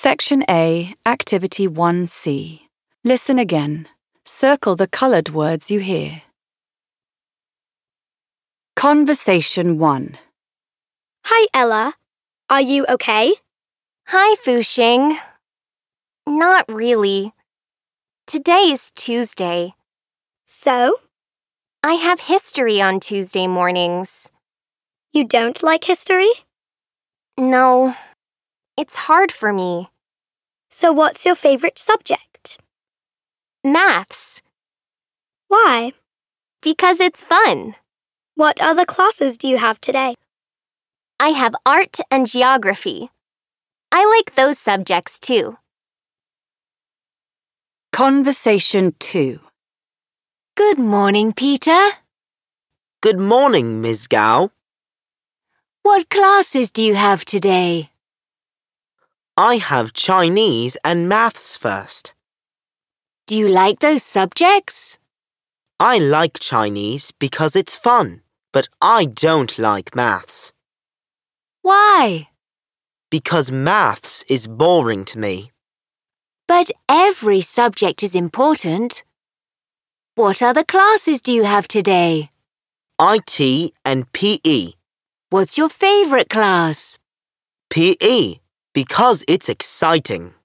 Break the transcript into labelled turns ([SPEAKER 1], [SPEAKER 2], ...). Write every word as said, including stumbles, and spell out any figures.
[SPEAKER 1] Section A, Activity one C. Listen again. Circle the coloured words you hear. Conversation one.
[SPEAKER 2] Hi, Ella. Are you okay?
[SPEAKER 3] Hi, Fuxing. Not really. Today is Tuesday.
[SPEAKER 2] So?
[SPEAKER 3] I have history on Tuesday mornings.
[SPEAKER 2] You don't like history?
[SPEAKER 3] No, it's hard for me.
[SPEAKER 2] So what's your favorite subject?
[SPEAKER 3] Maths.
[SPEAKER 2] Why?
[SPEAKER 3] Because it's fun.
[SPEAKER 2] What other classes do you have today?
[SPEAKER 3] I have art and geography. I like those subjects too.
[SPEAKER 1] Conversation two.
[SPEAKER 4] Good morning, Peter.
[SPEAKER 5] Good morning, Miss Gao.
[SPEAKER 4] What classes do you have today?
[SPEAKER 5] I have Chinese and maths first.
[SPEAKER 4] Do you like those subjects?
[SPEAKER 5] I like Chinese because it's fun, but I don't like maths.
[SPEAKER 4] Why?
[SPEAKER 5] Because maths is boring to me.
[SPEAKER 4] But every subject is important. What other classes do you have today?
[SPEAKER 5] I T and P E.
[SPEAKER 4] What's your favorite class?
[SPEAKER 5] P E, because it's exciting.